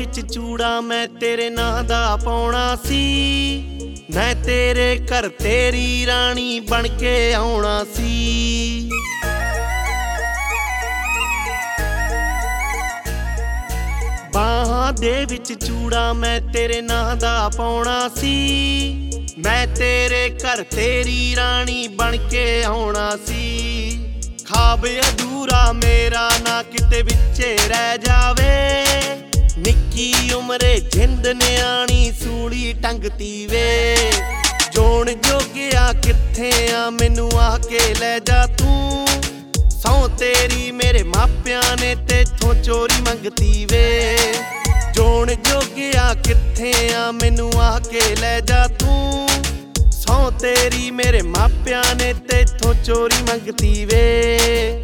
ਵਿੱਚ ਚੂੜਾ ਮੈਂ ਤੇਰੇ ਨਾਂ ਦਾ ਪਾਉਣਾ ਸੀ। ਮੈਂ ਤੇਰੇ ਘਰ ਤੇਰੀ ਰਾਣੀ ਬਣ ਕੇ ਆਉਣਾ ਸੀ। ਬਾਹਾਂ ਦੇ ਵਿੱਚ ਚੂੜਾ ਮੈਂ ਤੇਰੇ ਨਾਂ ਦਾ ਪਾਉਣਾ ਸੀ। ਮੈਂ ਤੇਰੇ ਘਰ ਤੇਰੀ ਰਾਣੀ ਬਣ ਕੇ ਆਉਣਾ ਸੀ। ਖਾਬ ਅਧੂਰਾ ਮੇਰਾ ਨਾ ਕਿਤੇ ਵਿੱਚੇ ਰਹਿ ਜਾਵੇ। ਨਿੱਕੀ ਉਮਰੇ ਜਿੰਦ ਨਿਆਣੀ ਸੂਲੀ ਟੰਗਤੀ ਵੇ। ਜੋਣ ਜੋਗਿਆ ਕਿੱਥੇ ਆ ਮੈਨੂੰ ਆ ਕੇ ਲੈ ਜਾ ਤੂੰ। ਸੌ ਤੇਰੀ ਮੇਰੇ ਮਾਪਿਆਂ ਨੇ ਤੇਥੋਂ ਚੋਰੀ ਮੰਗਤੀ ਵੇ। ਜੋਣ ਜੋਗਿਆ ਕਿੱਥੇ ਆ ਮੈਨੂੰ ਆ ਕੇ ਲੈ ਜਾ ਤੂੰ। ਸੌ ਤੇਰੀ ਮੇਰੇ ਮਾਪਿਆਂ ਨੇ ਤੇਥੋਂ ਚੋਰੀ ਮੰਗਤੀ ਵੇ।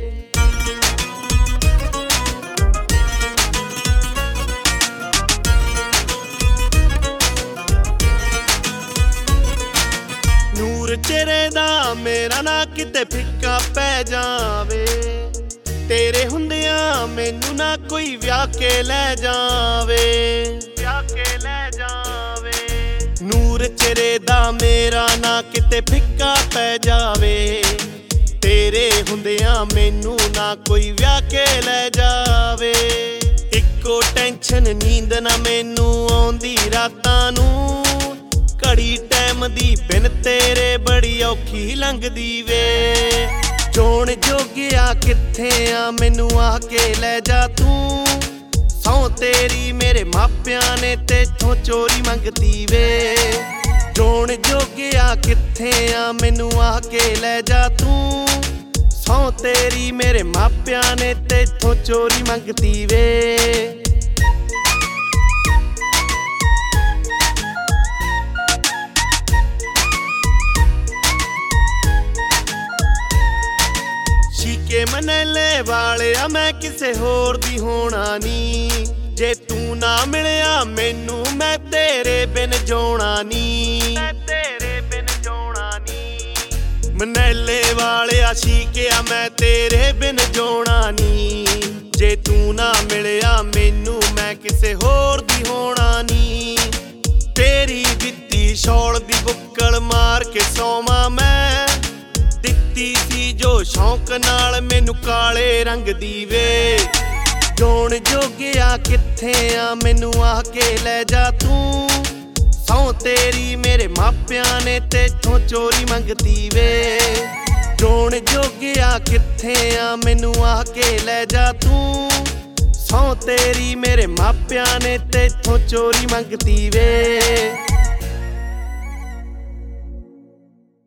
ਨੂਰ ਚਿਹਰੇ ਦਾ ਮੇਰਾ ਨਾ ਕਿਤੇ ਫਿੱਕਾ ਪੈ ਜਾਵੇ। ਤੇਰੇ ਹੁੰਦਿਆਂ ਮੈਨੂੰ ਨਾ ਕੋਈ ਵਿਆਹ ਕੇ ਲੈ ਜਾਵੇ। ਵਿਆਹ ਕੇ ਲੈ ਜਾਵੇ। ਨੂਰ ਚਿਹਰੇ ਦਾ ਮੇਰਾ ਨਾ ਕਿਤੇ ਫਿੱਕਾ ਪੈ ਜਾਵੇ। ਤੇਰੇ ਹੁੰਦਿਆਂ ਮੈਨੂੰ ਨਾ ਕੋਈ ਵਿਆਹ ਕੇ ਲੈ ਜਾਵੇ। ਇੱਕੋ ਟੈਨਸ਼ਨ ਨੀਂਦ ਨਾ ਮੈਨੂੰ ਆਉਂਦੀ ਰਾਤਾਂ ਨੂੰ। ਘੜੀ ਟਾਈਮ ਦੀ ਬਿਨ ਤੇਰੇ ਬੜੀ ਔਖੀ ਲੰਘਦੀ ਵੇ। ਜੋਣ ਜੋਗਿਆ ਕਿੱਥੇ ਆ ਮੈਨੂੰ ਆ ਕੇ ਲੈ ਜਾ ਤੂੰ। ਸੌ ਤੇਰੀ ਮੇਰੇ ਮਾਪਿਆਂ ਨੇ ਤੇਥੋਂ ਚੋਰੀ ਮੰਗਤੀ ਵੇ। ਜੋਣ ਜੋਗਿਆ ਕਿੱਥੇ ਆ ਮੈਨੂੰ ਆ ਕੇ ਲੈ ਜਾ ਤੂੰ। ਸੌ ਤੇਰੀ ਮੇਰੇ ਮਾਪਿਆਂ ਨੇ ਤੇਥੋਂ ਚੋਰੀ ਮੰਗਤੀ ਵੇ। ਸ਼ੀਕੇ ਮਨੈਲੇ ਵਾਲਿਆ ਮੈਂ ਕਿਸੇ ਹੋਰ ਦੀ ਹੋਣਾ ਨੀ। ਜੇ ਤੂੰ ਨਾ ਮਿਲਿਆ ਮੈਨੂੰ ਮੈਂ ਤੇਰੇ ਬਿਨ ਜਿਉਣਾ ਨੀ। ਮੈਂ ਤੇਰੇ ਬਿਨ ਜਿਉਣਾ ਨੀ। ਮਨੈਲੇ ਵਾਲਿਆ ਸ਼ੀਕਿਆ ਮੈਂ ਤੇਰੇ ਬਿਨ ਜਿਉਣਾ ਨੀ। ਜੇ ਤੂੰ ਨਾ ਮਿਲਿਆ ਮੈਨੂੰ ਮੈਂ ਕਿਸੇ ਹੋਰ ਦੀ ਹੋਣਾ ਨੀ। ਤੇਰੀ ਦਿੱਤੀ ਸ਼ੌਲ ਦੀ ਬੁੱਕਲ ਮਾਰ ਕੇ ਸੌਵਾਂ ਮੈਂ। ਦਿੱਤੀ ਸੀ ਜੋ ਸ਼ੌਂਕ ਨਾਲ ਮੈਨੂੰ ਕਾਲੇ ਰੰਗ ਦੀ ਵੇ। ਜੋਣ ਜੋਗਿਆ ਕਿੱਥੇ ਆ ਮੈਨੂੰ ਆ ਕੇ ਲੈ ਜਾ ਤੂੰ। ਸੌ ਤੇਰੀ ਮੇਰੇ ਮਾਪਿਆਂ ਨੇ ਤੇਥੋਂ ਚੋਰੀ ਮੰਗਤੀ ਵੇ। ਜੋਣ ਜੋਗਿਆ ਕਿੱਥੇ ਆ ਮੈਨੂੰ ਆ ਕੇ ਲੈ ਜਾ ਤੂੰ। ਸੌ ਤੇਰੀ ਮੇਰੇ ਮਾਪਿਆਂ ਨੇ ਤੇਥੋਂ ਚੋਰੀ ਮੰਗਤੀ ਵੇ।